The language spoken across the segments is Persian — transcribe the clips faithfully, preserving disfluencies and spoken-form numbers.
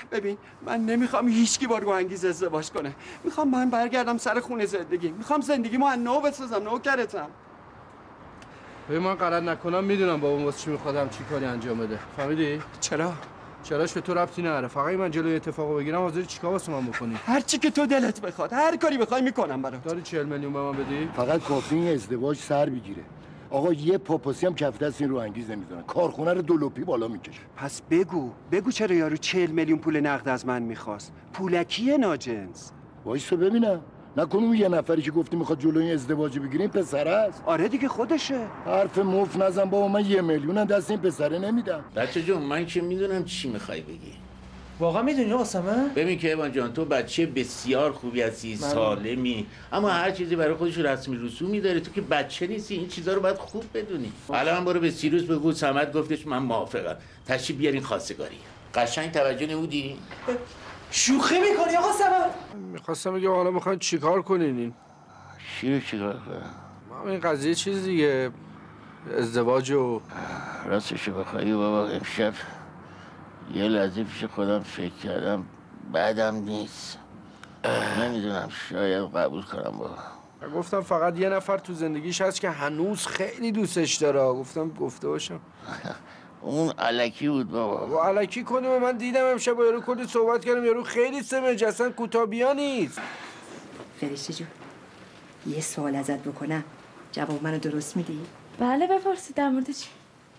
ببین من نمیخوام هیچکی با روحانگیز ازدواج کنه. میخوام من برگردم سر خونه زندگی. میخوام زندگیمو از نو بسازم. نوکرتم. ببین من غلط نکنم میدونم بابام واسه چی میخواد همچین کاری انجام بده. فهمیدی؟ چرا؟ چراش به تو ربطی نداره. فقط من جلوی اتفاقو بگیرم حاضری چیکار واسه من بکنی؟ هر چی که تو دلت بخواد، هر کاری بخوای میکنم برات. داری چهل میلیون به من بدی؟ فقط کافی این ازدواج سر بگیره. آقا یه پاپاسی هم کف دست این روحانگیز نمیزنه. کارخونه رو دولوپی بالا میکشه. پس بگو بگو چرا یارو چهل میلیون پول نقد از من میخواست؟ پولکیه ناجنس. وایسا ببینم. نکنه اون یه نفری که گفتی میخواد جلوی ازدواج بگیره این پسر است؟ آره دیگه خودشه. حرف مفت نزن بابا، من یه میلیون هم دست این پسره نمیدم. بچه جون من که میدونم چی میخوای بگی. واقعا میدونی قاسمه؟ ببین که ایوان جان تو بچه بسیار خوبی هستی، سالمی، اما هر چیزی برای خودش رسمی رسومی داره. تو که بچه نیستی، این چیزا رو باید خوب بدونی. حالا من برو به سیروس بگو صمد گفتش من موافقم. تشریف بیارین خواستگاری. قشنگ توجه نمودی؟ شوخی میکنی آقا صمد؟ میخواستم بگم حالا میخواین چیکار کنین این؟ چی رو چیکار کنم؟ ما این قضیه چیز دیگه ازدواج و راستشو بخوایی بابا امشب یه لحظه پیش خودم فکر کردم بعدم نیست. نمیدونم شاید قبول کنم بابا. گفتم فقط یه نفر تو زندگیش هست که هنوز خیلی دوستش داره. گفتم گفته باشم. اون الکی بود بابا. با الکی کنیم. من دیدم امشب با یارو کلی صحبت کردم. یارو خیلی سمج اصلا کوتابیا نیست. فرشته جون یه سوال ازت بکنم جواب منو درست میدی؟ بله بپرسید. در مورد چی؟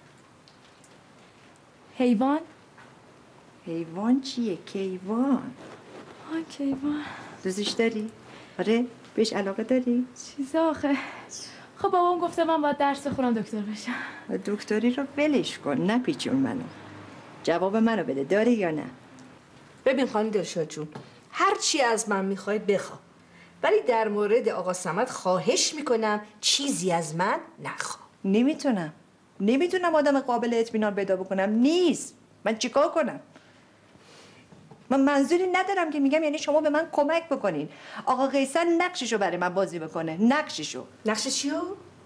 حیوان؟ حیوان چیه؟ کیوان. آه کیوان. دوستش داری؟ آره؟ بهش علاقه داری؟ چیزا آخه خب بابام گفته من باید درس بخونم دکتر بشم. دکتری رو ولش کن نپیچون منو. جواب منو بده داری یا نه؟ ببین خانم دلشاد جون هر چی از من میخوای بخوا، ولی در مورد آقا صمد خواهش میکنم چیزی از من نخوا. نمیتونم نمیتونم آدم قابل اطمینان پیدا بکنم. نیست. من چیکار کنم؟ من منظوری ندارم که میگم یعنی شما به من کمک بکنین. آقا قیصر نقششو برای من بازی بکنه. نقششو. نقش چیو؟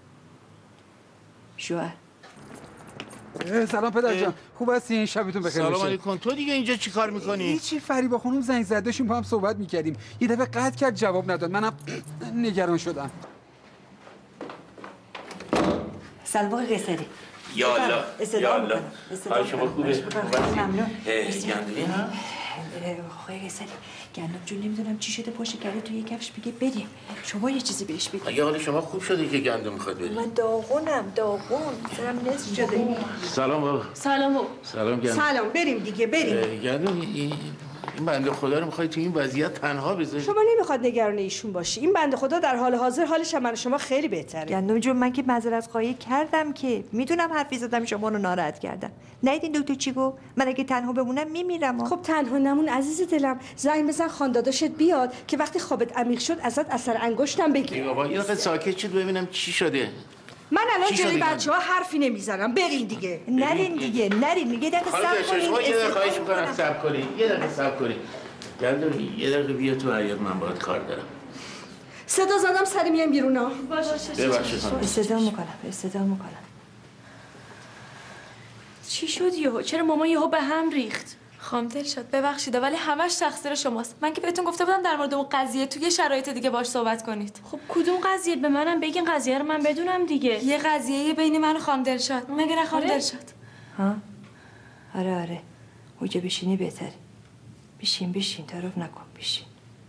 شوهر. سلام پدر جان. خوب هستین؟ شبتون بخیر باشه. سلام علیکم. تو دیگه اینجا چی کار میکنی؟ هیچی. فریبا خانم زنگ زد داشتیم با هم صحبت میکردیم. یه دفعه قطع کرد جواب نداد. منم نگران شدم. سلام قیصری. یالا یالا. حال شما خوبه؟ ممنون. گندمی ها؟ آقای قیصری گندم جون نمیدونم چی شده پشت کرده تو یه کفش بگه بریم. شما یه چیزی بهش بگید. اگه حال شما خوب شده که گندم میخواد بریم. من داغونم داغون. سرم نصف شده. سلام بابا. سلام بابا. سلام گندم. سلام بریم دیگه بریم. گندم این این بنده خدا رو میخوای تو این وضعیت تنها بذاری؟ شما نمیخواد نگران ایشون باشی. این بنده خدا در حال حاضر حالش من شما خیلی بهتره. گندم جون من که معذرت خواهی کردم که میدونم حرفی زدم شما رو ناراحت کردم. ندیدین دکتر چی گفت؟ من اگه تنها بمونم میمیرم. خب تنها نمون عزیز دلم. زنگ بزن خانداداشت بیاد که وقتی خوابت عمیق شد ازت اثر انگشتم بگیر. بابا یه دقیقه ساکت شید ببینم چی شده. من الان جلوی بچه‌ها حرفی نمیزنم. برین دیگه. نرین دیگه نرین. یه دقیقه صبر کنین. یه دقیقه خواهش می‌کنم صبر کنین. یه دقیقه صبر کنین. گندم یه دقیقه بیا تو حیاط من باهات کار دارم. صدا زدم سری میام بیرون ها. باشه. ببخشید خانم. استدا میکنم. استدا میکنم. چی شد یهو؟ چرا مامان یهو به هم ریخت؟ خانم دلشاد ببخشید ولی همش تقصیر شماست. من که بهتون گفته بودم در مورد اون قضیه تو یه شرایط دیگه باهاش صحبت کنید. خب کدوم قضیه؟ به منم بگین قضیه رو من بدونم دیگه. یه قضیه بین من و خانم دلشاد. مگه نه خانم دلشاد؟ ها؟ آره آره. اونجا بشینی بهتره. بشین بشین تعارف نکن بشین.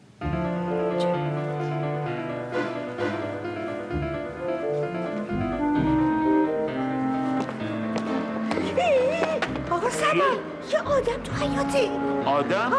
آقا صمد یه آدم تو حیاته. آدم؟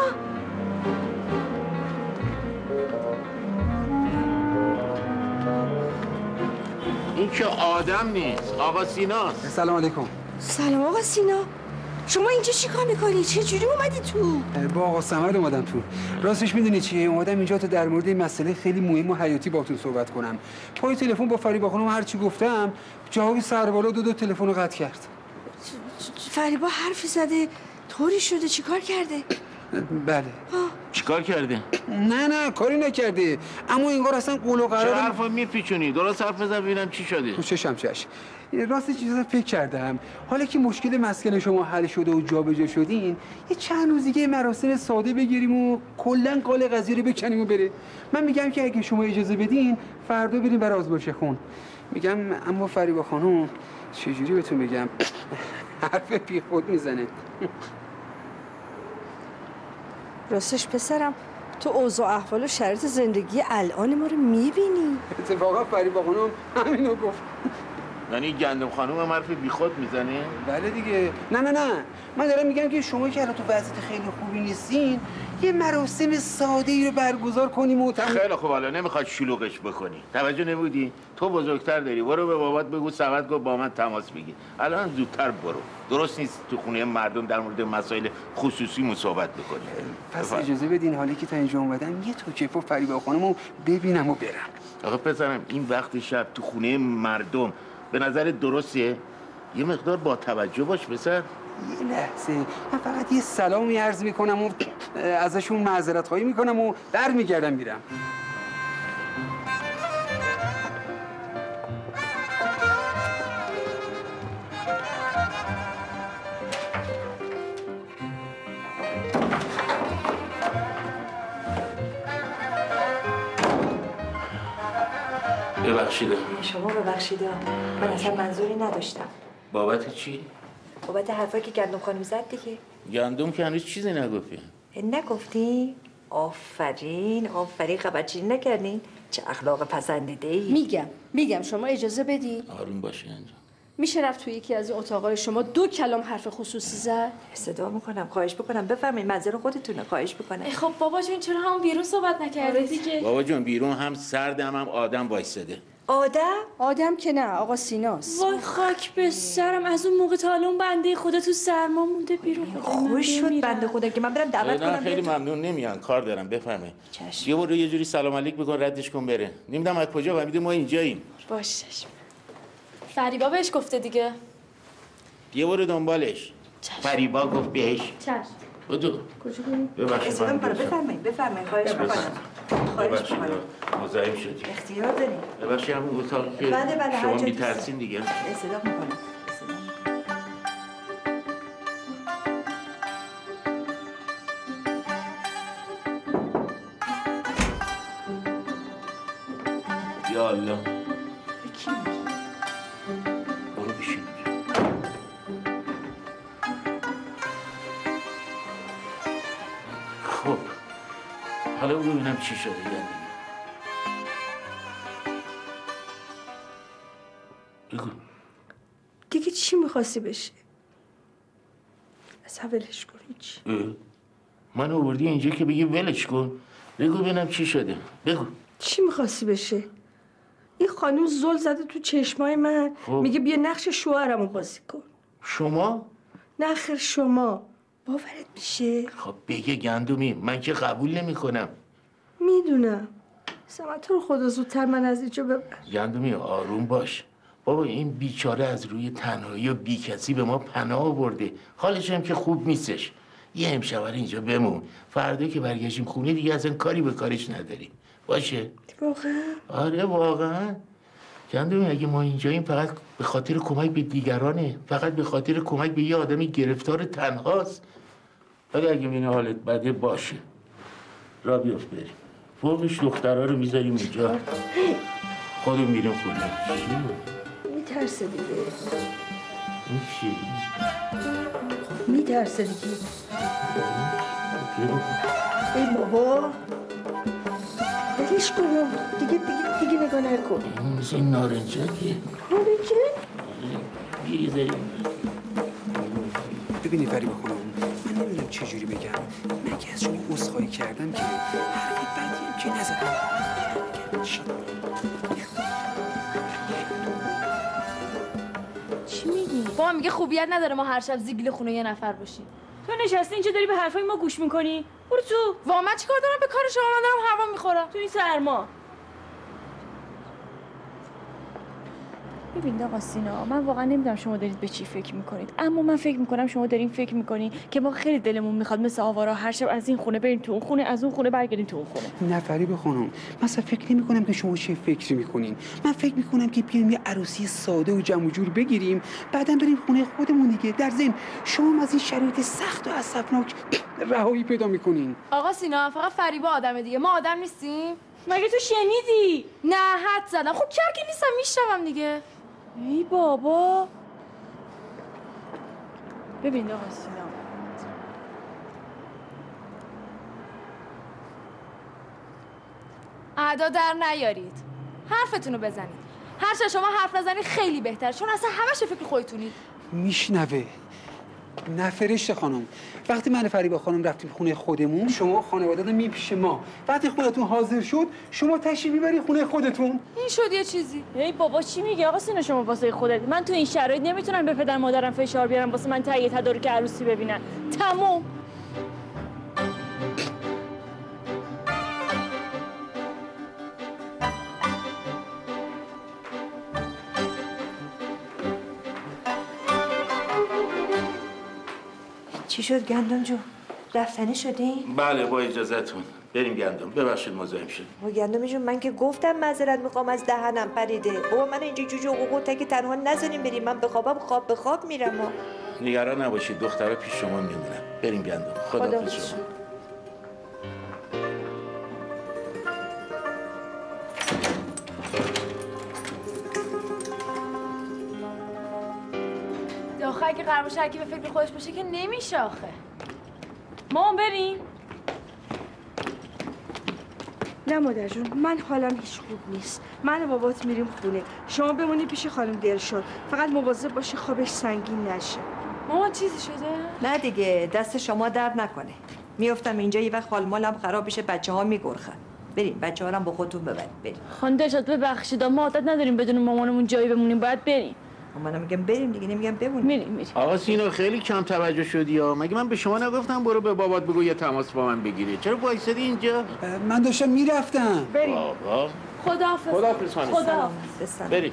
این که آدم نیست. آقا سیناست. سلام علیکم. سلام آقا سینا. شما اینجا چی کار میکنی؟ چه جوری اومدی تو؟ با آقا صمد اومدم تو. راستش میدونی چیه؟ اومدم اینجا تا در مورد این مسئله خیلی مهم و حیاتی باهاتون صحبت کنم. پای تلفن با فریبا خانم هر چی گفتم جواب سر بالا دو دو تلفن رو قطع کرد. فریبا حرفی زده طوری شده چیکار کرده؟ بله. چیکار کرده؟ نه نه کاری نکرده. اما انگار اصلا قول و قرار. چه حرفا میپیچونی؟ درست حرف بزن ببینم چی شده. تو چشم چش. راستش چیزا فکر کردم حالا که مشکل مسکن شما حل شده و جابجا شدین یه چند روز دیگه مراسم ساده بگیریم و کلا قال قضیه رو بکنیم و بره. من میگم که اگه شما اجازه بدین فردا بریم برای آزمایش خون. میگم اما فریبا خانم چجوری بهتون بگم حرف بی خود میزنه. راستش پسرم تو اوضاع احوال و شرایط زندگی الان ما رو میبینی؟ اتفاقا فریبا خانم همینو گفت. یعنی گندم خانم هم حرف بی خود میزنه؟ بله دیگه. نه نه نه من دارم میگم که شما که الان تو وضعیت خیلی خوبی نیستین یه مراسم ساده ای رو برگزار کنیم و تمام. خیلی خوب حالا نمیخواد شلوغش بکنی. توجه نبودی؟ تو بزرگتر داری. برو به بابات بگو سمت گفت با من تماس بگیر. الان زودتر برو. درست نیست تو خونه مردم در مورد مسائل خصوصی مو صحبت بکنی. پس بفرد. اجازه بدین حالی که تا اینجا اومدم یه توکیف و فریبا خانمو ببینم و برم. آقا پسرم این وقت شب تو خونه مردم به نظر درسته؟ یه مقدار با توجه باش پسر. یه لحظه من فقط یه سلامی عرض میکنم و ازشون معذرت خواهی میکنم و در میگردم میرم. ببخشیده. شما ببخشیده. من اصلا منظوری نداشتم. بابت چی؟ بابت حرفایی که گندم خانم زد دیگه. گندم که هنوز چیزی نگفتی. نگفتی؟ آفرین آفرین خبرچینی نکردین؟ چه اخلاق پسندیده ای. میگم میگم شما اجازه بدی. آروم باشی انجام. میشه رفت توی یکی از این اتاقای شما دو کلام حرف خصوصی زد؟ صدا میکنم خواهش بکنم بفرمایید منظر خودتونه خواهش بکنم. خب بابا جون چرا همون بیرون صحبت نکردی دیگه؟ بابا جون بیرون هم سردم هم آدم وایساده. آدم؟ آدم که نه آقا سیناست. وای خاک به سرم از اون موقع تا الان بنده خدا تو سرما مونده بیرون. خوش شد بنده خدا که من برم دعوت کنم. خیلی ممنون نمیان کار دارم بفهمه. یه برو یه جوری سلام علیک بکن ردش کن بره. نمیدونم از کجا فهمیده ما اینجاییم. باشه. فریبا بهش گفته دیگه. یه برو دنبالش. فریبا گفت بهش. چشم. بدو. کجا بریم؟ ببخشید. بفرمایید بفرمایید خواهش میکنم. خواهش میکنم. مزاحم شدی. اختیار دارین. ببخشید همون اتاقی که بله بله شما می‌ترسین دیگه. صدا میکنم. یا الله. برو بشین. خب حالا ببینم چی شده یعنی. بگو. دیگه چی میخواستی بشه؟ اصلا ولش کن هیچ. من آوردی اینجا که بگی ولش کن. بگو ببینم چی شده. بگو. چی میخواستی بشه؟ این خانم زل زده تو چشمای من. خب. میگه بیا نقش شوهرمو بازی کن. شما؟ نه خیر شما. باورت میشه؟ خب بگه گندمی من که قبول نمی کنم. میدونم. سمت رو خدا زودتر من از اینجا ببر. گندمی آروم باش. بابا این بیچاره از روی تنهایی و بیکسی به ما پناه آورده. حالش هم که خوب نیستش. یه امشب اینجا بمون. فردا که برگشتیم خونه دیگه اصلا کاری به کارش نداریم. باشه؟ واقعا؟ آره واقعا. گندمی اگه ما اینجاییم فقط به خاطر کمک به دیگرانه. فقط به خاطر کمک به یه آدمی گرفتار تنهاست. ولی اگه این حالت بده باشه. را بیافت بریم. فوقش دخترها رو میذاریم اینجا. خودم میریم خونه. میترسه دیگه. این چی؟ میترسه دیگه. ای بابا. ولش کن. دیگه دیگه دیگه نگاه نکن. این مثل این نارنجه که. نارنجه؟ بیزاریم. ببینی فریبا خانم من نمیدونم چجوری بگم. من که از شما عذرخواهی کردم که حرفی بدی هم که نزدم. چی میگی؟ با میگه خوبیت نداره ما هر شب زیگل خونه یه نفر باشیم. تو نشستی اینجا داری به حرفای ما گوش میکنی؟ برو تو. وا من چیکار دارم به کار شما؟ من دارم هوا میخورم تو این سرما. ببین آقا سینا، من واقعا نمیدونم شما دارید به چی فکر میکنید، اما من فکر میکنم شما دارین فکر میکنین که ما خیلی دلمون میخواد مثل آوارا هر شب از این خونه بریم تو اون خونه، از اون خونه برگردیم تو اون خونه. نه فریبا خانم، مثلا فکر نمیکنم که شما چه فکری میکنین. من فکر میکنم که بیایم یه عروسی ساده و جمع و جور بگیریم، بعدم بریم خونه خودمون دیگه. در ضمن شما از این شرایط سخت و اسفناک رهایی پیدا میکنین. آقا سینا، فقط فریبا آدم دیگه، ما آدم نیستیم؟ مگه تو شنیدی؟ نه حد زدم. خب چرا که نیستم، میشنوم دیگه. ای بابا. ببین آقا سینا، ادا در نیارید، حرفتون رو بزنید. هر چه شما حرف نزنید خیلی بهتر، چون اصلا همش فکر خودتونید. میشنوه. نه فرشته خانم، وقتی من فریبا خانم رفتیم خونه خودمون، شما خانواده‌تون می پیش ما. وقتی خودتون حاضر شد، شما تشریف میبری خونه خودتون. این شد یه چیزی. ای بابا چی میگی آقا سینا شما واسه خودت؟ من تو این شرایط نمیتونم به پدر مادرم فشار بیارم واسه من تهیه تدارک عروسی ببینن. تموم. چی شد گندم جو؟ رفتنی شدی؟ بله با اجازهتون بریم گندم. ببخشید مزاحم شدیم. و گندم جون من که گفتم معذرت میخوام از دهنم پریده. بابا من اینجا جوجه و قوقو تک تنها نذاریم بریم، من بخوابم خواب به خواب میرم. ها نگران نباشید، دخترها پیش شما میمونن. بریم گندم. خداحافظ شما. آخه اگه قرار باشه هرکی به فکر خودش باشه که نمیشه آخه. مامان بریم؟ نه مادر جون، من حالم هیچ خوب نیست. من و بابات میریم خونه، شما بمونی پیش خانم دلشاد. فقط مواظب باشی خوابش سنگین نشه. مامان چیزی شده؟ نه دیگه، دست شما درد نکنه. میافتم اینجا یه وقت حال مالم خراب بشه، بچه ها میگرخن. بریم بچه ها رو با خودتون ببرید. بریم. خانم دلشاد ببخشید ما عادت نداریم بدون مامانمون جایی بمونیم، باید بریم. منم میگم بریم دیگه، نمیگم بمونیم. میریم میریم. آقا سینا خیلی کم توجه شدی ها. مگه من به شما نگفتم برو به بابات بگو یه تماس با من بگیری؟ چرا وایسادی اینجا؟ من داشتم میرفتم. بریم. بابا خداحافظ. خداحافظ خانم. خداحافظ. بریم.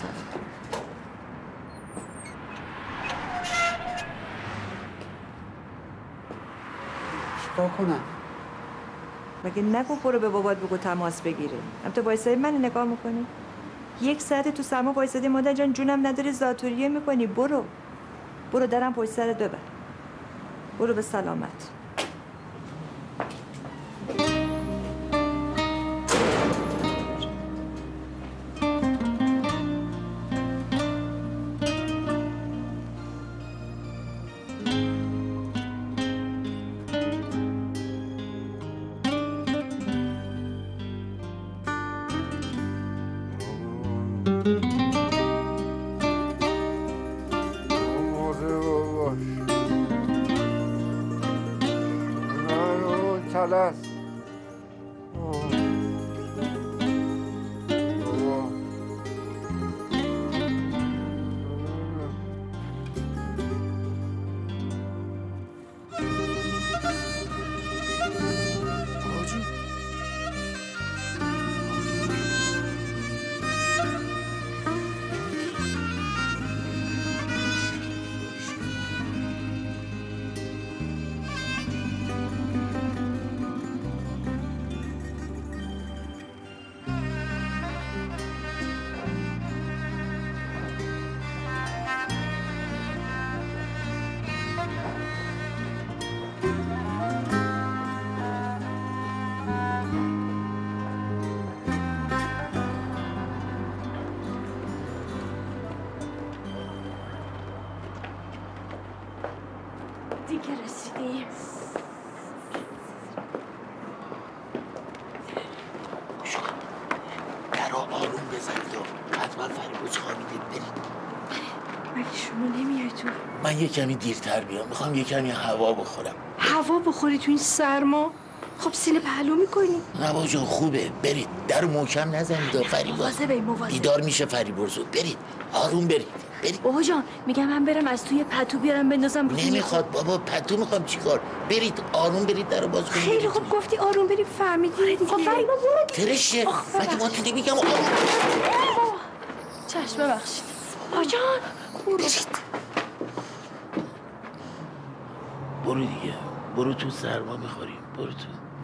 چیکار کنم؟ مگه نگو برو به بابات بگو تماس بگیره. هم تو وایسادی من نگاه میکنی؟ یک ساعت تو سرما وایسادی مادر جان، جونم نداری زاتوریه میکنی. برو برو درم پشت سرت ببر. برو به سلامت. دیگه رسیدیم. درا آروم بزنید و حتما فریبوز خوابیده. برید. مگه شما نمیای تو؟ من یه کمی دیرتر بیام، میخوام یه کمی هوا بخورم. هوا بخوری تو این سرما؟ خب سینه پهلو میکنی؟ نوا جان خوبه، برید. در محکم نزنید فریبوز. مواظبی مواظب. بیدار میشه فریبوز. برید آروم برید. برید. بابا جان میگم من برم از توی پتو بیارم بندازم رو. نمیخواد بابا، پتو میخوام چیکار؟ برید آروم برید، درو باز کنید. خیلی خوب گفتی آروم بریم، فهمیدی دیگه. خب فریبا برو فرشه. مگه ما تو نمیگم آروم. چشم ببخشید. آجان برید. برو دیگه، برو تو، سرما میخوریم، برو تو.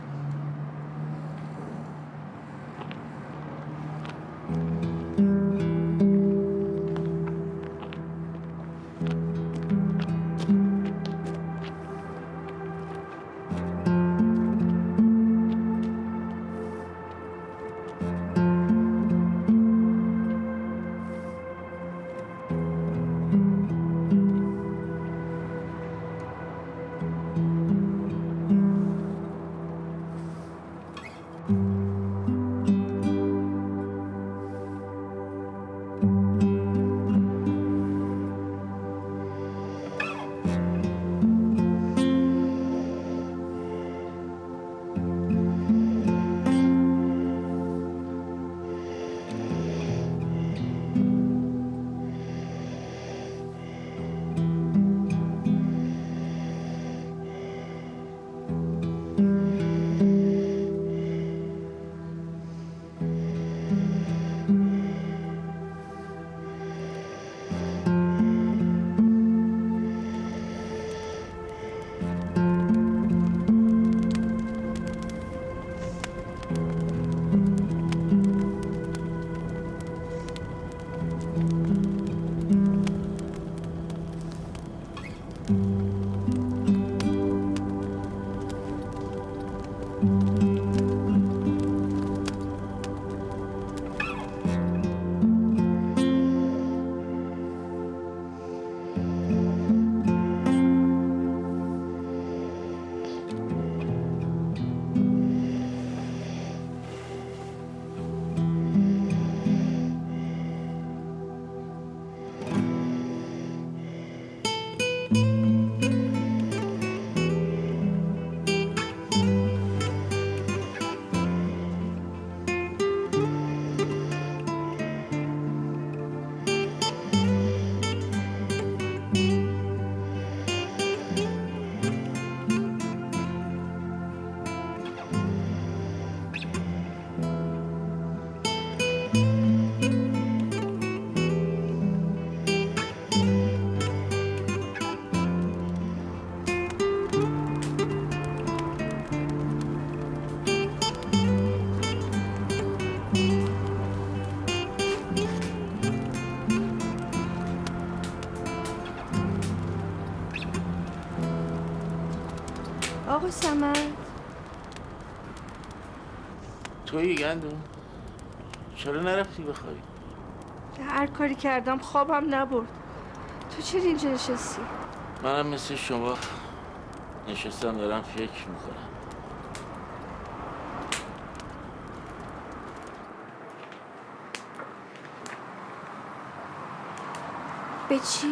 آقا صمد تویی گندم؟ چرا نرفتی بخوابی؟ هر کاری کردم خوابم نبرد. تو چرا اینجا نشستی؟ منم مثل شما نشستم دارم فکر میکنم. به چی؟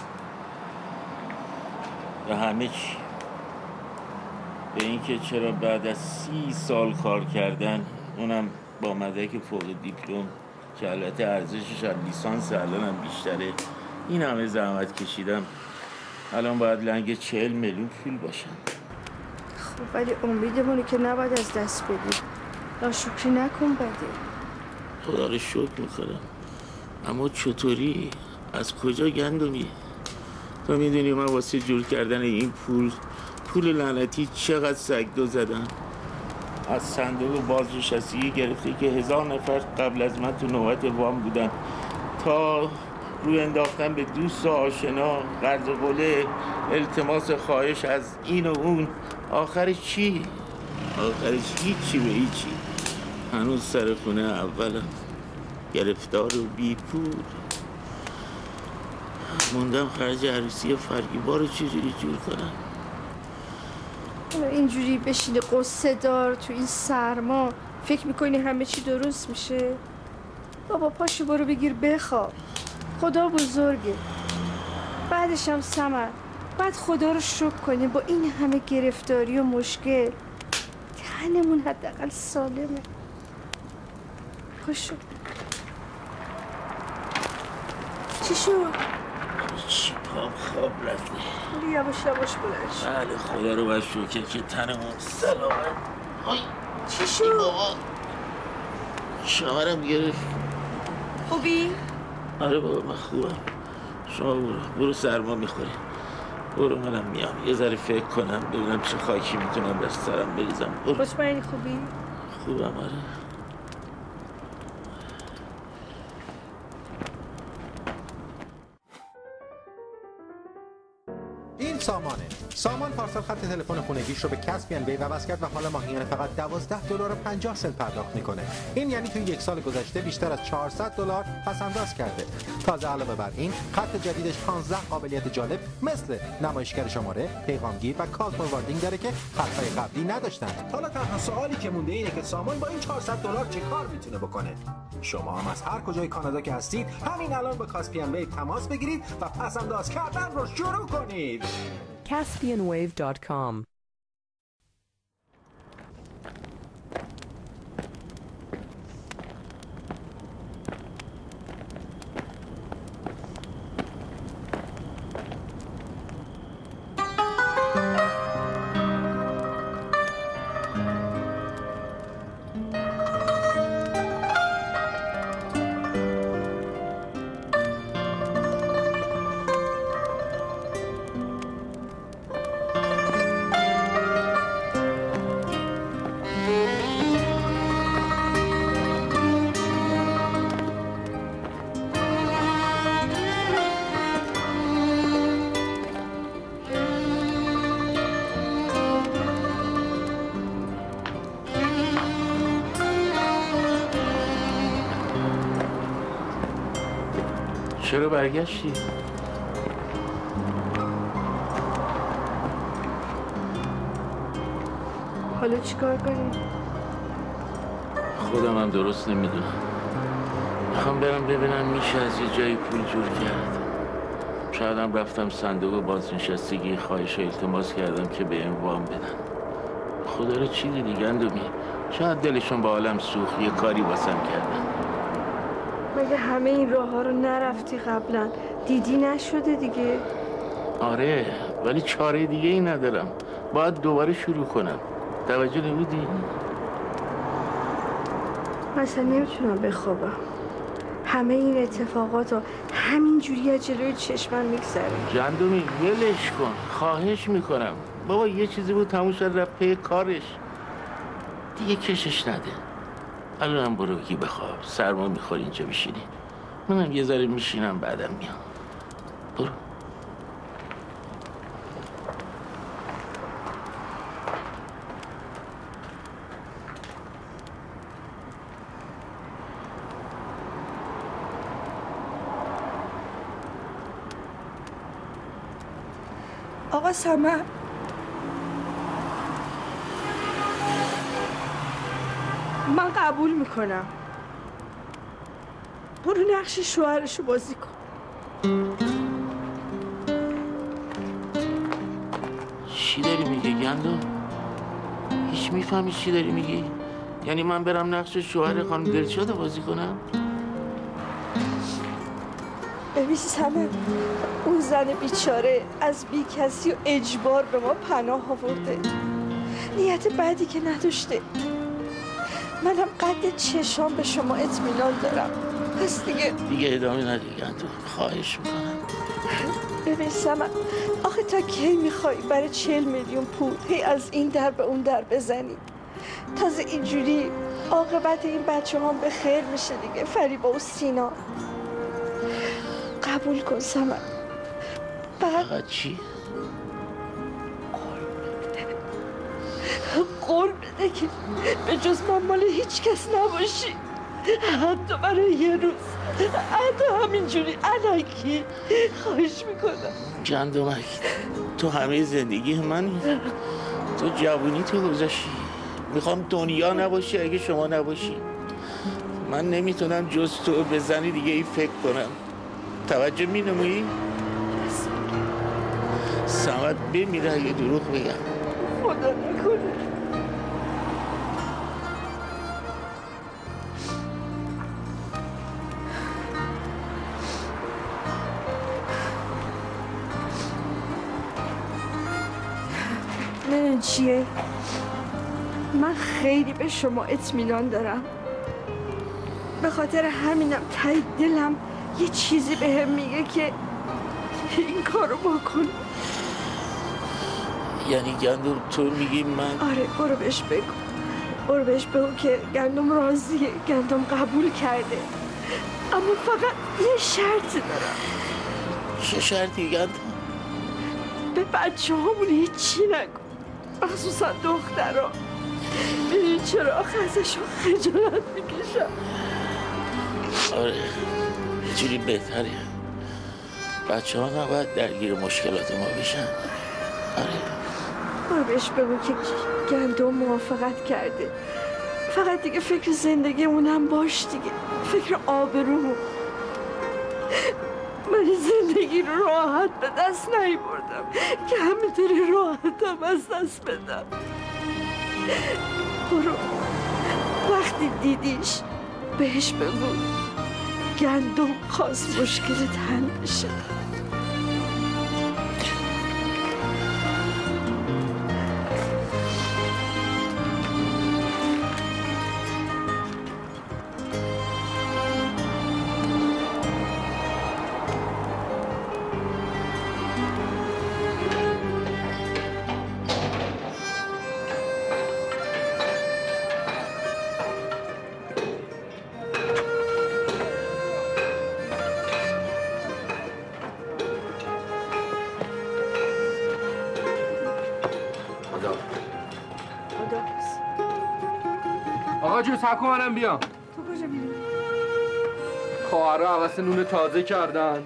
به همه چی. به اینکه چرا بعد از سی سال کار کردن، اونم با مدرک فوق دیپلم که البته ارزشش از لیسانس الانم بیشتره، این همه زحمت کشیدم، الان باید لنگ چهل میلیون پول باشم. خب ولی امیدمونه که نباید از دست بدی. ناشکری نکن بده. خدا رو شکر میکنم. اما چطوری؟ از کجا گندمی؟ تو میدونی من واسه جور کردن این پول پول لعنتی چقدر سگدو زدم. از صندوق بازنشستگی گرفته که هزار نفر قبل از من تو نوبت وام بودن، تا روی انداختن به دوست و آشنا، قرض قله، التماس خواهش از این و اون. آخرش چی؟ آخرش هیچی به هیچی. هنوز سر خونه اولم، گرفتار و بی پول. موندم خرج عروسی فرگیبا رو چجوری جور کنم. اینجوری بشینی قصه دار تو این سرما فکر میکنی همه چی درست میشه؟ بابا پاشو برو بگیر بخواب. خدا بزرگه. بعدش هم صمد بعد خدا رو شکر کنیم با این همه گرفتاری و مشکل تنمون حداقل سالمه. پاشو. چی شد؟ چی پام خواب رفته. یواش یواش بلند شد. بله خدا رو باید شکر که تنمون سلامت. آی چی شد؟ بابا شمرم گرفت. خوبی؟ آره بابا من خوبم. شما برو برو سرما میخوری. برو منم میام یه ذره فکر کنم ببینم چه خاکی میتونم بر سرم بریزم. مطمئنی خوبی؟ خوبم آره. این سامانه. سامان پارسال خط تلفن خونگیش رو به کسپین وی عوض کرد و حالا ماهیانه فقط دوازده دلار و پنجاه سنت پرداخت میکنه. این یعنی توی یک سال گذشته بیشتر از چهارصد دلار پس‌انداز کرده. تازه علاوه بر این خط جدیدش پانزده قابلیت جالب مثل نمایشگر شماره، پیغامگیر و کال فورواردینگ داره که خط‌های قبلی نداشتن. حالا تنها سوالی که مونده اینه که سامان با این چهارصد دلار چه کار میتونه بکنه. شما هم از هر کجای کانادا که هستید همین الان با کاسپین ویو تماس بگیرید و پس‌انداز کردن رو شروع کنید. caspian wave dot com چرا برگشتی؟ حالا چیکار کنیم؟ خودم هم درست نمیدونم. میخوام برم ببینم میشه از یه جایی پول جور کرد. شاید هم رفتم صندوق بازنشستگی خواهش التماس کردم که به این وام بدن. خدا رو چی دیدی گندمی؟ شاید دلشون با عالم سوخت یه کاری واسم کردن. مگه همه این راه ها رو نرفتی قبلا؟ دیدی نشده دیگه؟ آره ولی چاره دیگه ای ندارم. باید دوباره شروع کنم. توجه نبودی؟ مثلا نمیتونم بخوابم. همه این اتفاقات رو همین جوری از جلوی چشمم میگذره. جندومی ولش کن. خواهش میکنم. بابا یه چیزی بود تموم شد رفت پی کارش. دیگه کشش نده. الانم برو بگی بخواب. سرما میخوری اینجا بشینی. منم یه ذره میشینم بعدم میام. برو. آقا سمر من قبول میکنم. برو نقش شوهرشو بازی کن. چی داری میگی گندو؟ هیچ میفهمی چی داری میگی؟ یعنی من برم نقش شوهر خانم دلشاد بازی کنم؟ ببین سمر اون زن بیچاره از بی کسی و اجبار به ما پناه آورده. نیت بعدی که نداشته. منم قد چشام به شما اطمینان دارم. پس دیگه دیگه ادامه نده گندو. خواهش میکنم. ببین سمر آخه تا کی میخوای برای چهل میلیون پول هی از این در به اون در بزنی؟ تازه اینجوری عاقبت این بچه هم به خیر میشه دیگه. فریبا و سینا قبول کن سمر. فقط چی؟ قول بده که به جز من مال هیچ کس نباشی. حتی برای یه روز. حتی همینجوری الکی. خواهش میکنم. گندمک تو همه زندگی منی. تو جوونی تو گذاشتی. میخوام دنیا نباشی اگه شما نباشی. من نمیتونم جز تو به زنی دیگه ای فکر کنم. توجه می نمویی؟ سمت بمیره اگه دروغ بگم. خدا نکنه. نه چیه؟ من خیلی به شما اطمینان دارم. به خاطر همینم ته دلم یه چیزی بهم میگه که این کارو بکن. یعنی گندم تو میگی من؟ آره برو بهش بگو، برو بهش بگو که گندم راضیه، گندم قبول کرده، اما فقط یه شرطی دارم. چه شرطی گندم؟ به بچه هامون هیچی نگو، مخصوصا دخترها. ببین چرا آخه ازشون خجالت میکشم. آره یه جوری بهتره، بچه ها نباید درگیر مشکلات ما بشن. آره برو بهش بگو که گندم موافقت کرده، فقط دیگه فکر زندگیمونم باش دیگه، فکر آبرومون. من زندگی رو راحت به دست نیاوردم که همینطوری راحتم از دست بدم. برو وقتی دیدیش بهش بگو گندم خواست مشکلت حل بشه. آقا جون سب کن منم بیام. تو کجا میری؟ خواهرها حوض نون تازه کردن.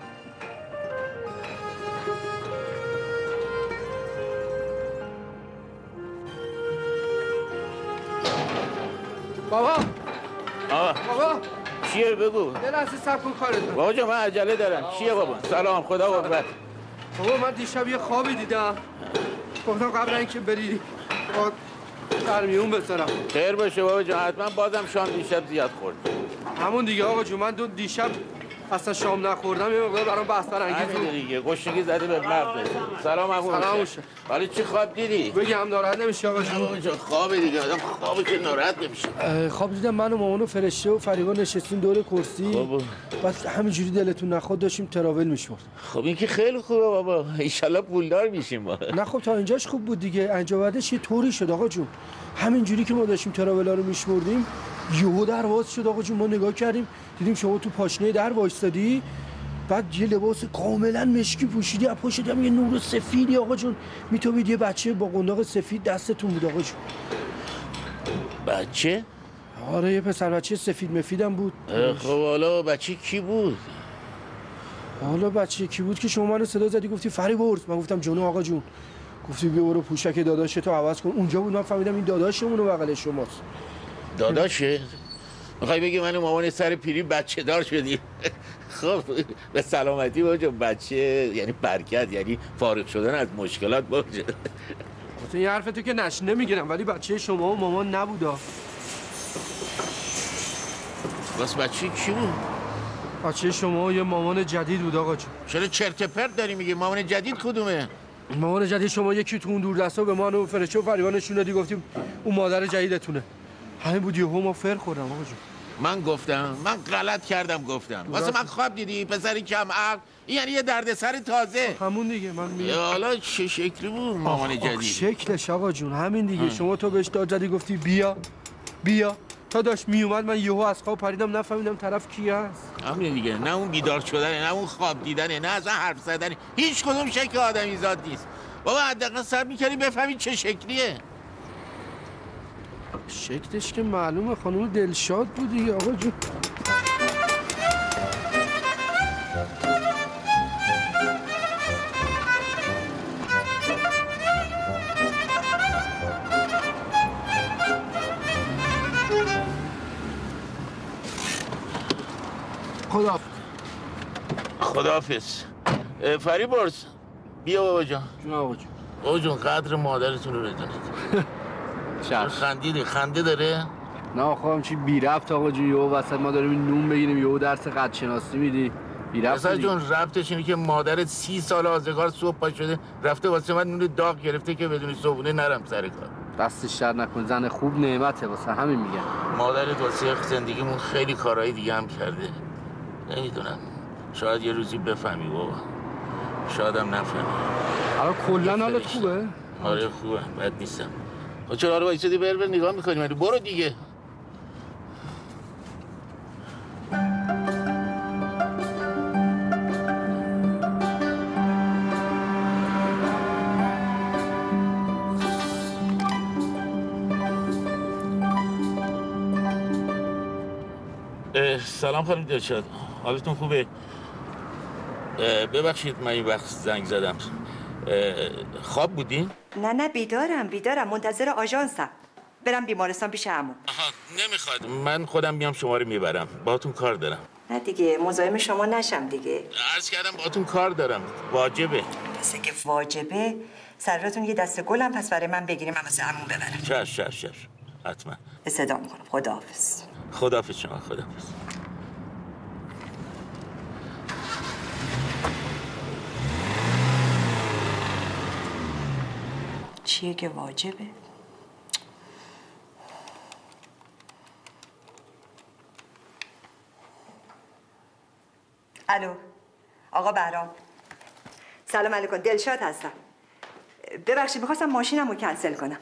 بابا آقا بابا چیه بگو؟ یه لحظه سب کن کارت. بابا جان من عجله دارم. چیه بابا؟ سلام خدا قوت. بابا من دیشب یه خوابی دیدم، گفتم قبل اینکه بری با درمیون بذارم. خیر باشه بابا جان، حتما بازم شام دیشب زیاد خورد. همون دیگه آقا جون، من دو دیشب اصلا شام نخوردم، یه مقدار برام بحث برانگیز بود. همین دیگه گشنگی زده به مغزت. سلام عمو. سلام موشه. ولی چی خواب دیدی؟ بگم ناراحت نمیشه آقا جون؟ خواب دیگه آدم خوابی که ناراحت نمیشه. خواب دیدم من و مامان و فرشته و فریبا نشستیم دور کرسی، بابا بعد همینجوری دلتون نخواد داشتیم تراول میشورد. خب این که خیلی خوبه بابا، ان شاءالله پولدار میشیم ما. نه خب تا اینجاش خوب بود دیگه، انجا بعدش یه طوری شد آقا جون. همینجوری که ما داشتیم تراولا رو میشمردیم یهو در واز شد آقا جون. ما نگاه کردیم دیدیم شما تو پاشنه در وایستادی، بعد یه لباس کاملا مشکی پوشیدی، از پشت هم یه نور سفیدی آقا جون میتوید، یه بچه با قنداق سفید دستتون بود آقا جون. بچه؟ آره یه پسر بچه سفید مفیدم بود. خب حالا بچه کی بود؟ حالا بچه کی بود که شما منو صدا زدی گفتی فریبرز؟ من گفتم جونو آقا جون. گفتی بیا برو پوشک داداشتو عوض کن. اونجا بود من فهمیدم این داداشمون بغل شماست. داداشه؟ میخوای بگی من و مامان سر پیری بچه دار شدیم؟ خب به سلامتی باجا، بچه یعنی برکت، یعنی فارغ شدن از مشکلات باجا. مثلا این حرفتو که نش نمیگیرم، ولی بچه شما و مامان نبودا. بس بچه کی بود؟ بچه شما یه مامان جدید بود آقا جون. چرا چرت پرت داری میگی؟ مامان جدید کدومه؟ مامان جدید شما یکی تو اون دور دستا به ما و فرشته و فریبا نشون دادی، گفتیم اون مادر جدیدتونه. همین بود یهو ما فر خوردم آقا جون. من گفتم، من غلط کردم گفتم. واسه من خواب دیدی پسری کم عقل، یعنی یه دردسر تازه. همون دیگه من می حالا چه شکلی بود مامان جدید؟ شکلش آقا جون همین دیگه. شما تو بهش داد زدی گفتی بیا بیا، تا داشت می اومد من یهو از خواب پریدم نفهمیدم طرف کی هست. همین دیگه، نه اون بیدار شدنه، نه اون خواب دیدنه، نه اصلا حرف زدنه، هیچ کدوم شکل آدمی زاد نیست. بابا حداقل صبر می‌کردی بفهمی چه شکلیه. شکلش که معلومه خانم دلشاد بود دیگه آقا جون. خدا خداحافظ. فریبرز بیا بابا جان. جون آقا جون. بابا جون قدر مادرتون رو بدونید. چرا خندیدی؟ خنده داره؟ نه خواهم چی بی ربط آقا جون. یهو وسط ما داریم نون بگیریم یهو درس قد شناسی میدی. بی ربط مثلا جون ربطش اینه که مادرت سی سال آزگار صبح پا شده رفته واسه من نون داغ گرفته که بدون صبحونه نرم سر کار. دستش در نکن، زن خوب نعمته، واسه همین میگم. مادرت واسه زندگیمون خیلی کارهای دیگه هم کرده. نمیدونم شاید یه روزی بفهمی بابا، شاید هم نفهمی. الان کلا حالت خوبه؟ آره خوبه، بد نیستم. خب چرا آره وایسادی بر بر نگاه میکنی؟ من برو دیگه. سلام خانم دلشاد، حالتون خوبه؟ ببخشید من این وقت زنگ زدم. خواب بودین؟ نه نه بیدارم بیدارم منتظر آژانسم. برم بیمارستان پیش عمو. آها نمیخواد، من خودم میام شما رو میبرم. باهاتون کار دارم. نه دیگه مزاحم شما نشم دیگه. عرض کردم باهاتون کار دارم، واجبه. پس که واجبه سراتون یه دسته گلم پس برای من بگیریم من واسه عمو ببرم. چش چش چش حتما. صدا میکنم. خداحافظ. خداحافظ شما. خداحافظ. چیه که واجبه؟ الو آقا بهرام، سلام علیکم، دلشاد هستم. ببخشید میخواستم ماشینم رو کنسل کنم.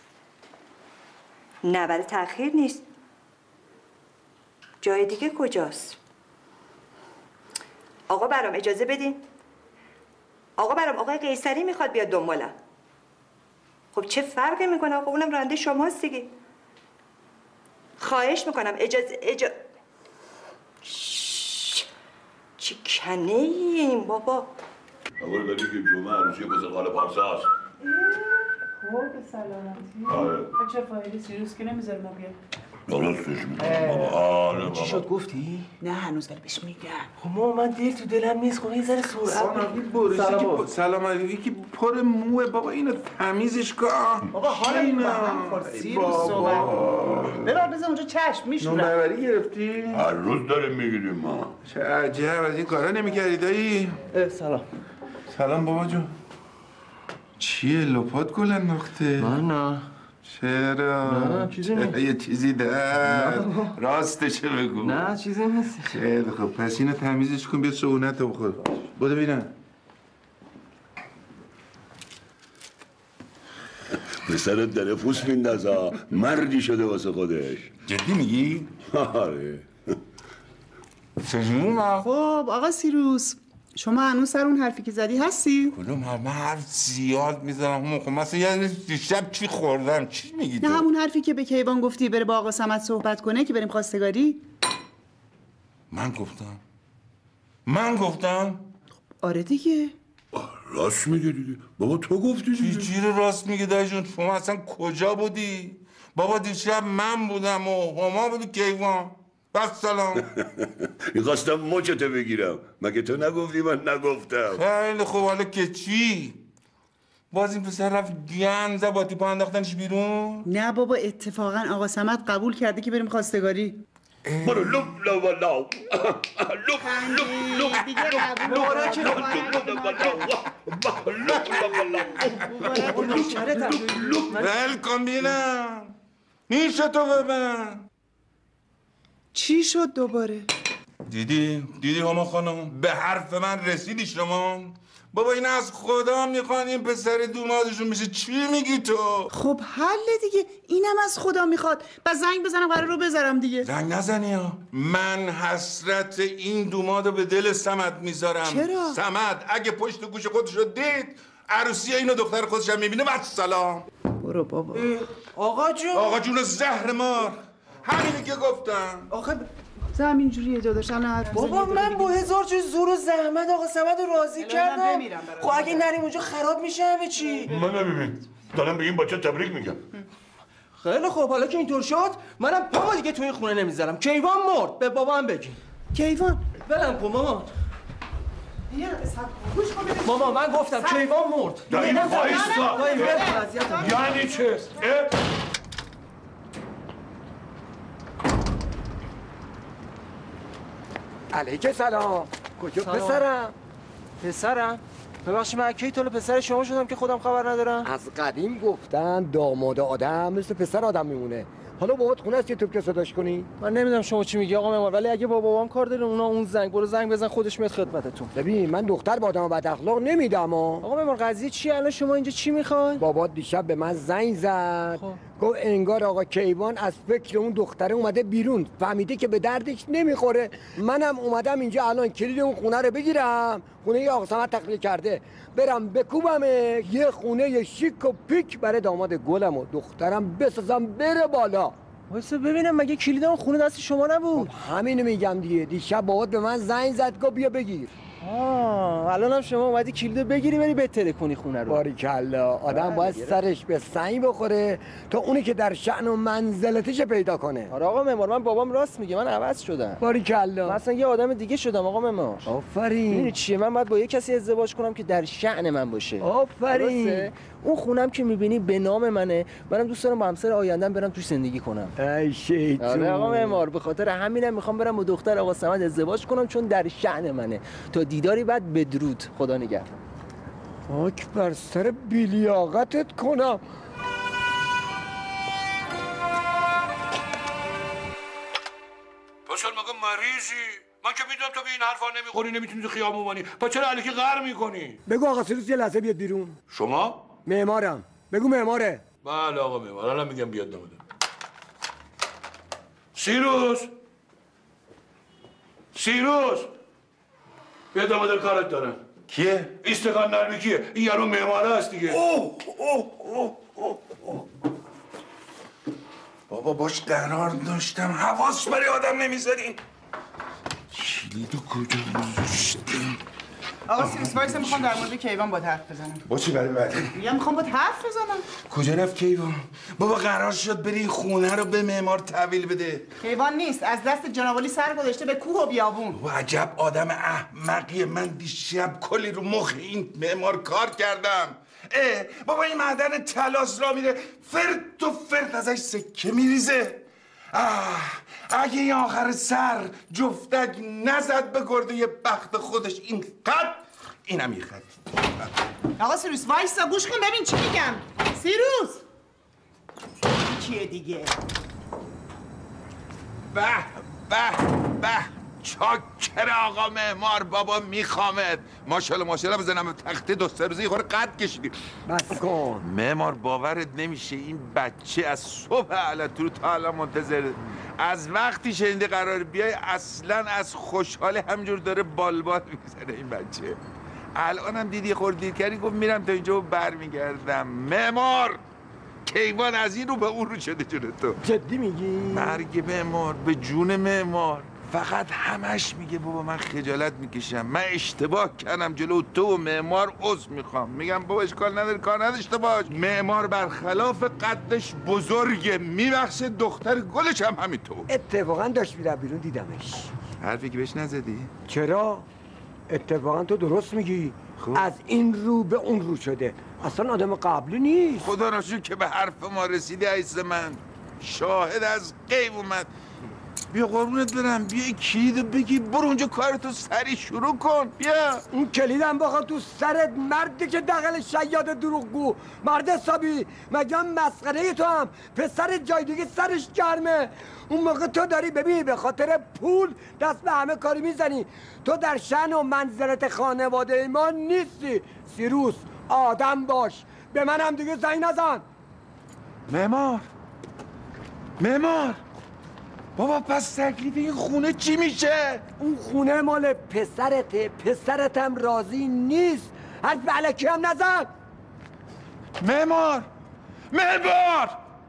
نه برای تأخیر نیست. جای دیگه کجاست؟ آقا بهرام اجازه بدین. آقا بهرام آقای قیصری میخواد بیاد دنبالم. خب چه فرقی میکنه آقا، اونم راننده شماست دیگه. خواهش میکنم اجازه اجازه چی کنه این بابا؟ اول بدی که جمعه عروسی بزر قال پارساست. خوب سلامتی. آره. چه فایده سیروس که نمیذاره ما بیاد. درستش میکنم بابا. آره بابا. چی شد گفتی؟ نه هنوز داره بهش میگم. خب ما من دل تو دلم نیست، خب یه ذره سرعت این برشی که سلام علیکم که پر موه بابا، اینو تمیزش کن. بابا حالا این با هم خورد سیروس صحبت. ببر بزن اونجا چشم میشونم. نونبری گرفتی؟ هر روز داره میگیریم ما. چه عجب، از این کارا نمیکردی دایی؟ سلام. سلام بابا جون. چیه لپات گل انداخته؟ من نه. چرا؟ نه چیزی نیست. یه چیزی در راستشه بگو. نه چیزی نیست. خیلی خب پس اینو تمیزش کن، بیا صبحونت رو بخور. بودو ببینم. پسرت داره پوست میندازه، مردی شده واسه خودش. جدی میگی؟ آره. چجوری؟ خب آقا سیروس شما هنوز سر اون حرفی که زدی هستی؟ کدوم حرف؟ من حرف زیاد میزنم. خب مثلا یه دیشب چی خوردم؟ چی میگی تو؟ نه همون حرفی که به کیوان گفتی بره با آقا صمد صحبت کنه که بریم خواستگاری؟ من گفتم؟ من گفتم؟ آره دیگه. راست میگه دیگه. بابا تو گفتی دیگه. چی رو راست میگه دایی جون؟ شما اصلا کجا بودی؟ بابا دیشب من بودم و هما بودی کیوان. بس سلام. میخواستم مچتو بگیرم. مگه تو نگفتی من نگفتم؟ خیلی خوب، حالا که چی؟ باز این پسر رفت گند زد با تیپا انداختنش بیرون؟ نه بابا اتفاقا آقا صمد قبول کرده که بریم خواستگاری. برو لب لب لب لب لب دیگه قبول. ول کن بینم. نیشتو ببن. چی شد دوباره؟ دیدی؟ دیدی هما خانم؟ به حرف من رسیدی شما؟ بابا این از خدا میخوان این پسر دومادشون میشه. چی میگی تو؟ خب حل دیگه، اینم از خدا میخواد. بس زنگ بزنم قرار رو بذارم دیگه. زنگ نزنی ها. من حسرت این دومادو به دل صمد میذارم. چرا؟ صمد اگه پشت گوش خودشو دید عروسی اینو دختر خودش هم میبینه. بعد سلام. برو بابا. آقا جون. آقا جون زهر مار. همینی که گفتم. آخه زمین جوریه داداش الان بابا من با هزار جور زور و زحمت آقا صمد رو راضی کردم. خب اگه نریم اونجا خراب میشه همه چی. من نمیبین دارم به این بچه تبریک میگم. خیلی خوب، حالا که اینطور شد منم پامو دیگه تو این خونه نمیذارم. کیوان مرد، به بابام بگی. کیوان بلم کن مامان. ماما من گفتم کیوان مرد. دایی وایستا. دایی ول کن. یعنی چه؟ علیک سلام. کجا پسرم؟ پسرم؟ ببخشید من کی طول پسر شما شدم که خودم خبر ندارم؟ از قدیم گفتن داماد آدم مثل پسر آدم میمونه. حالا بابات خونه است که تو که صداش کنی؟ من نمیدونم شما چی میگی آقا معمار، ولی اگه با بابام کار داره اونا اون زنگ برو زنگ بزن خودش میاد خدمتتون. ببین من دختر با آدم بد اخلاق نمیدم ها. آقا معمار قضیه چیه الان شما اینجا چی میخواین؟ بابات دیشب به من زنگ زد. خب. گفت انگار آقا کیوان از فکر اون دختره اومده بیرون، فهمیده که به دردش نمیخوره. منم اومدم اینجا الان کلید اون خونه رو بگیرم. خونه ی آقا صمد تخلیه کرده. برم بکوبم یه خونه شیک و پیک برای داماد گلم و دخترم بسازم بره بالا. وایسا ببینم مگه کلید اون خونه دست شما نبود؟ خب همینو میگم دیگه. دیشب بابات به من زنگ زد گفت بیا بگیر. آه الان هم شما اومدی کلیدو بگیری بری بتره کنی خونه رو. باریکلا آدم باید سرش به سنگ بخوره تا اونی که در شأن و منزلتش پیدا کنه. آره آقا معمار من بابام راست میگه، من عوض شدم. باریکلا من اصلا یه آدم دیگه شدم آقا معمار. آفرین. میدونی چیه من باید با یه کسی ازدواج کنم که در شأن من باشه. آفرین. اون خونم که میبینی به نام منه، منم دوست دارم با همسر آینده‌ام برم توش زندگی کنم. ای شیطون. آره آقا معمار به خاطر همینم میخوام برم با دختر آقا صمد ازدواج کنم چون در شأن منه. تا دیداری بعد بدرود. خدا نگهدار. خاک بر سر بیلیاقتت کنم. پاشل مگه مریضی؟ من که میدونم تو به این حرفا نمیخوری، نمیتونی تو خیابون بانی. پس چرا الکی غر میکنی؟ بگو آقا سیروس یه لحظه بیاد بیرون. شما؟ معمارم. بگو معماره. بله آقا معمار، الان میگم بیاد نموده. سیروس سیروس بیا دامادر کارت دارم. کیه؟ استقان نرمی کیه؟ این یارو معماره هست دیگه. اوه اوه اوه اوه اوه. بابا باش قرار داشتم حواس برای آدم نمیذارین. کلیدو کجا گذاشتم؟ آقا سیروس وایسا میخوام در مورد کیوان با حرف بزنم. با چی برای بعد؟ میگم میخوام با حرف بزنم. کجا رفت کیوان؟ بابا قرار شد بری این خونه رو به معمار تحویل بده. کیوان نیست، از دست جناب علی سر گذاشته به کوه و بیابون. و عجب آدم احمقیه. من دیشب کلی رو مخ این معمار کار کردم. اه بابا این معدن طلاس را میره فرد و فرد ازش سکه میریزه. آه اگه این آخر سر جفتک نزد به گرده بخت خودش این قد اینم یه خد. آقا سیروس وایسا گوش کن ببین چی میگم. سیروس چیه دیگه؟ به به به چاکر آقا معمار بابا میخوامد. ماشاءالله ماشاءالله بزنم تخته دو سه روزه یه خورده قد کشیدی. بس کن معمار باورت نمیشه این بچه از صبح علتو تا الان منتظره. از وقتی شنیده قرار بیای اصلا از خوشحال همجور داره بالبال میزنه این بچه. الان هم دیدی خورد دیر کردی گفت میرم تا اینجا و برمیگردم. معمار کیوان از این رو به اون رو شده جون تو. جدی میگی؟ مرگ معمار به جون معمار. فقط همش میگه بابا من خجالت میکشم، من اشتباه کردم جلو تو و معمار عذر میخوام. میگم بابا اشکال نداره کار نداشته باش. معمار برخلاف قدش بزرگه میبخشه، دختر گلش هم همینطور. اتفاقا داشت میرم بیرون دیدمش. حرفی که بهش نزدی؟ چرا؟ اتفاقا تو درست میگی. خوب. از این رو به اون رو شده. اصلا آدم قبلی نیست. خدا را شکر که به حرف ما رسیدی عیس من. شاهد از غیب اومد. بیا قربونت برم، بیا کلیدو بگی برو اونجا کارتو سریع شروع کن. بیا این کلیدم بخوا تو سرت مردی که دقل شیاد دروغگو. مرد حسابی مگه مسخره تو هم پسر جای دیگه سرش گرمه. اون موقع تو داری ببین به خاطر پول دست به همه کاری میزنی. تو در شأن و منزلت خانواده ما نیستی. سیروس آدم باش. به منم دیگه زنگ نزن. معمار معمار بابا پس تکلیف این خونه چی میشه؟ اون خونه مال پسرته. پسرتم راضی نیست. حرف علکی هم نزن. معمار معمار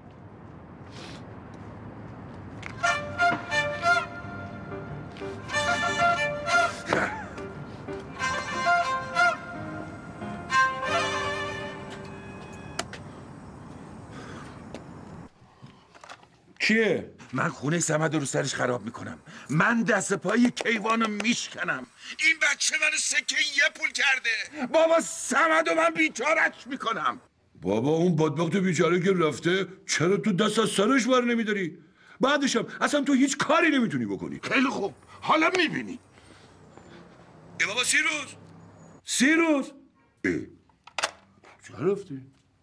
کیه؟ من خونه صمد رو سرش خراب میکنم. من دست پای کیوانو میشکنم. این بچه منو سکه یه پول کرده. بابا صمد و من بیچارش میکنم. بابا اون بدبخت بیچاره که رفته چرا تو دست از سرش بر نمیداری؟ بعدشم اصلا تو هیچ کاری نمیتونی بکنی. خیلی خوب حالا میبینی. ای بابا سیروس سیروس کجا رفتی؟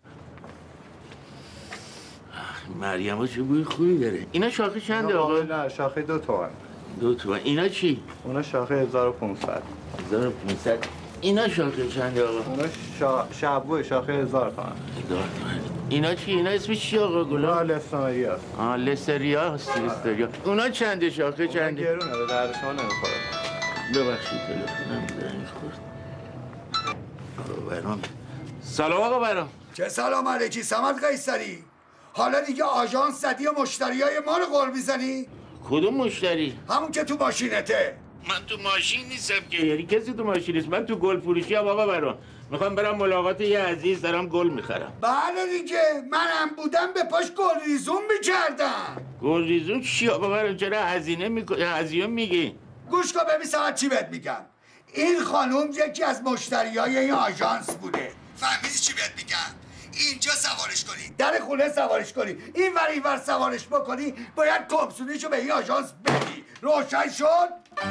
مریم ها چه بوی خوبی داره. اینا شاخه چنده آقا؟ نه شاخه دو تومن. دو تومن. اینا چی؟ اونا شاخه هزار و پونصد. هزار و پونصد. اینا شاخه چنده آقا؟ اونا شا... شبوه شاخه هزار تومن. هزار تومن. اینا چی؟ اینا اسمش چی آقا گلاب؟ اونا لستریا است. آه لستریا هست لستریا. اونا چنده شاخه چنده؟ گرونه به درد شما نمیخوره. ببخشید تلفنم زنگ خورد. آقا برام. سلام آقا برام. چه سلام علیکی صمد قیصری. حالا دیگه آژانس زدی و مشتریای ما رو قول میزنی؟ کدوم مشتری؟ همون که تو ماشینته. من تو ماشین نیستم که، یعنی کسی تو ماشین نیست. من تو گل فروشی ام آقا برام. میخوام برم ملاقات یه عزیز، دارم گل میخرم. بله دیگه منم بودم به پاش گل ریزون میکردم. گل ریزون چی آقا برام؟ چرا هزینه میکنی؟ هزینه میگی؟ گوش کن ببین ساعت چی بهت میگم. این خانوم یکی از مشتریای این آژانس بوده. فهمیدی چی بهت میگم؟ اینجا سوارش کنی، در خونه سوارش کنی، این ور این ور سوارش بکنی، باید کمسونیشو به این آژانس بدی. روشن شد؟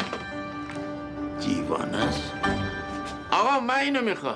دیوانه است. آقا من اینو میخوام.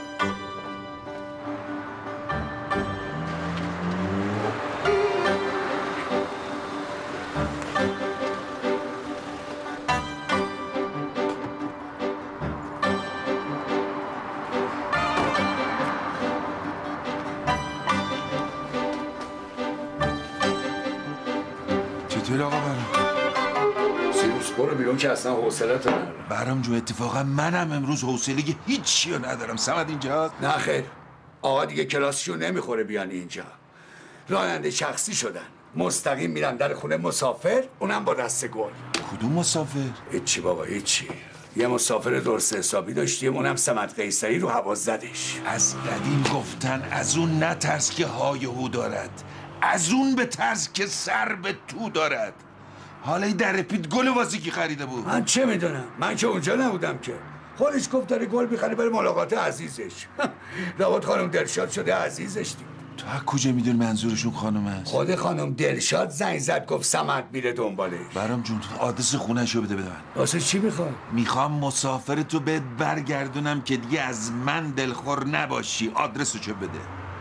چطور آقا برام؟ سیروس برو بیرون که اصلا حوصله‌ت ندارم. برام جو اتفاقا منم امروز حوصله هیچی رو ندارم. صمد اینجا؟ نه خیر. آقا دیگه کلاسشون نمیخوره بیان اینجا. راننده شخصی شدن. مستقیم میرن در خونه مسافر، اونم با دست گل. کدوم مسافر؟ هیچی بابا هیچی. یه مسافر درست حسابی داشتیم، اونم صمد قیصری رو هوا زدش. از قدیم گفتن از اون نترس که های هو دارد، از اون به ترس که سر به تو دارد. حالا این در رپید گل واسیکی خریده بود. من چه میدونم؟ من که اونجا نبودم که. خودش گفت داره گل میخره برای ملاقات عزیزش. لابد خانم دلشاد شده عزیزش دید. تو از کجا میدونی منظورشون خانم است؟ خود خانم دلشاد زنگ زد گفت صمد میره دنبالش. برام جون آدرس خونه‌شو بده بده من. واسه چی میخوای؟ میخوام مسافر تو بهت برگردونم که دیگه از من دلخور نباشی. آدرسشو بده.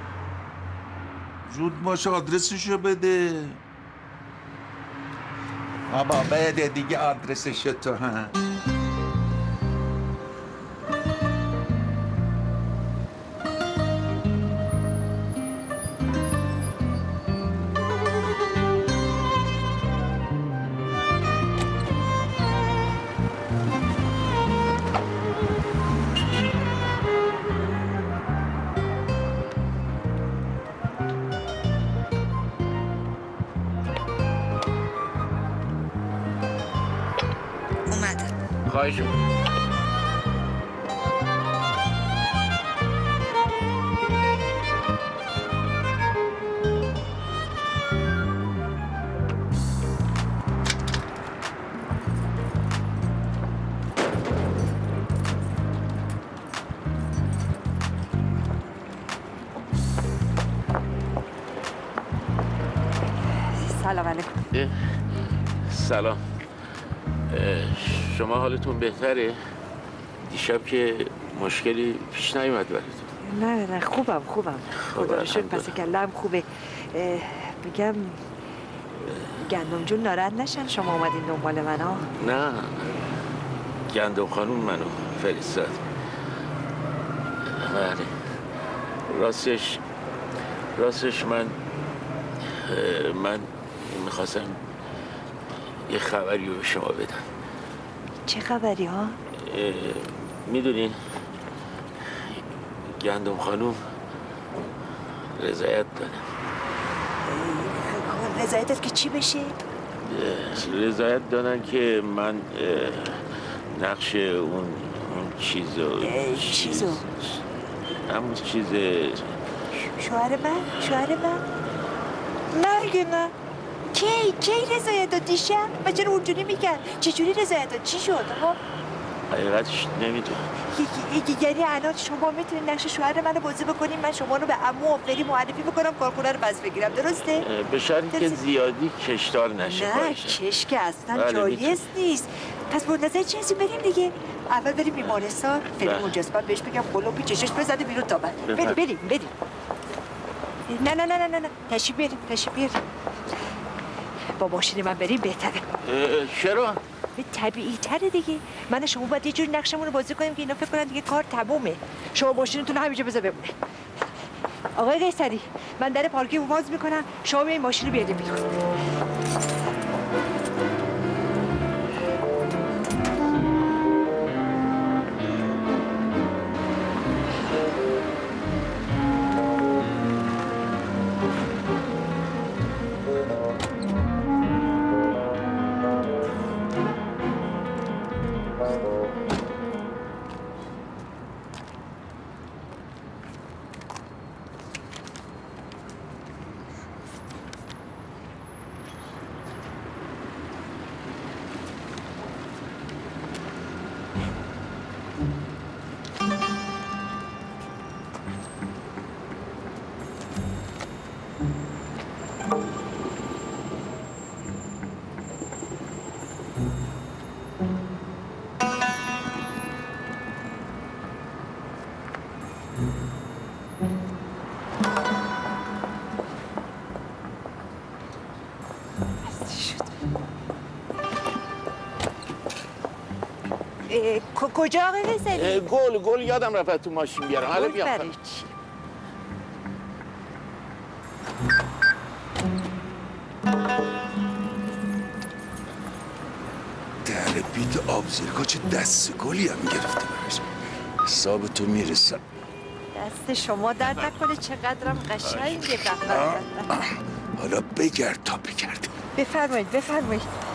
زود باشه آدرسشو بده. بابا بده دیگه آدرسشو تو هم. خواهش می‌کنم. سلام علیکم. سلام. شما حالتون بهتره؟ دیشب که مشکلی پیش نیومد براتون؟ نه نه خوبم خوبم خدا رو شکر. پس کلم خوبه. میگم گندم جون ناراحت نشن شما اومدین دنبال من ها؟ نه گندم خانوم منو فرستاد. بله راستش راستش من من میخواستم یه خبری رو به شما بدم. چه خبری ها؟ میدونین گندم خانوم رضایت دادن. رضایتت که چی بشه؟ رضایت دادن که من نقش اون اون چیزو چیزو؟ همون چیز شوهر من؟ شوهر من؟ مرگ من؟ کی؟ کی رضایت داد دیشب؟ و چرا اونجوری میکرد؟ چجوری رضایت داد؟ چی شد؟ ها؟ حقیقتش نمیدونم. یعنی الان شما میتونید نقش شوهر منو بازی بکنین، من شما رو به عمو آفری معرفی بکنم کارخونه رو پس بگیرم، درسته؟ به شرطی که زیادی کشدار نشه. نه کش که اصلا جایز نیست. پس منتظر چیزی بریم دیگه. اول بریم بیمارستان، بریم اونجاست، بعد بهش بگم قلوبی چشش بزنه بیرون تا بعد. بریم بریم بریم. نه نه نه نه نه تشریف بریم تشریف بریم. با ماشین من بریم بهتره. چرا؟ طبیعی تره دیگه. من شما باید یه جوری نقشمون رو بازی کنیم که اینا فکر کنن دیگه کار تمومه. شما ماشینتون همینجا بذار بمونه. آقای قیصری، من در پارکینگ باز میکنم، شما این ماشین رو بیارید بیرون. کجا آقای قیصری؟ گل گل یادم رفت تو ماشین بیارم. حالا بیام. برای چی؟ در بیت آب زیرکا چه دست گلی هم گرفته براش. حساب تو میرسم. دست شما درد نکنه، چقدرم قشنگه. حالا بگرد تا بگرد. بفرمایید بفرمایید.